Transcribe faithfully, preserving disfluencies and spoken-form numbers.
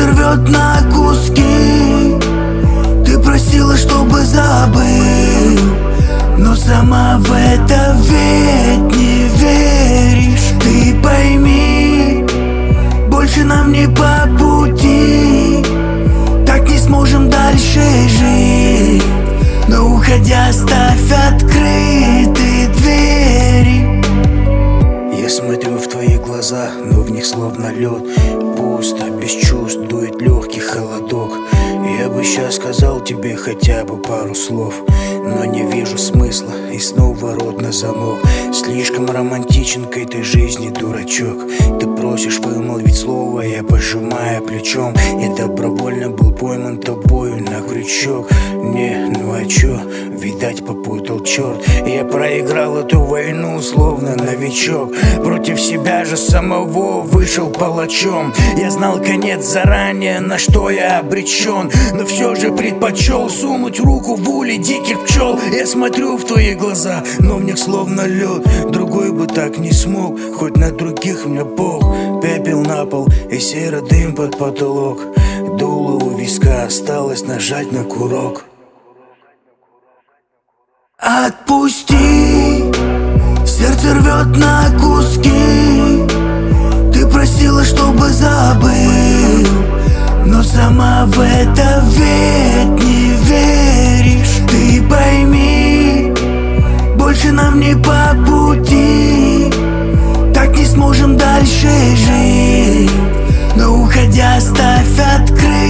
сердце рвет на куски. Ты просила, чтобы забыл, но сама в это ведь не веришь. Ты пойми, больше нам не по пути, так не сможем дальше жить. Но уходя, оставь открыты двери. Я смотрю в твои глаза, но в них словно лед. Пусто, без чувств, дует легкий холодок. Я бы сейчас сказал тебе хотя бы пару слов, но не вижу смысла, и снова рот на замок. Слишком романтичен к этой жизни, дурачок. Ты просишь вымолвить слово, я пожимаю плечом. Я добровольно был пойман тобою на крючок. Не, ну а чё, видать попутал черт. Я проиграл эту войну, словно новичок. Против себя же самого вышел палачом. Я знал конец заранее, на что я обречен, но все же предпочел сунуть руку в улей диких пчел. Я смотрю в твои глаза, но в них словно лед. Другой бы так не смог, хоть на других мне бог. Пепел на пол и серый дым под потолок. Дуло у виска, осталось нажать на курок. Отпусти, сердце рвет на куски. Ты просила, чтобы забыл, но сама в это ведь не веришь. Ты пойми, больше нам не по пути, так не сможем дальше жить. Но уходя, оставь открыть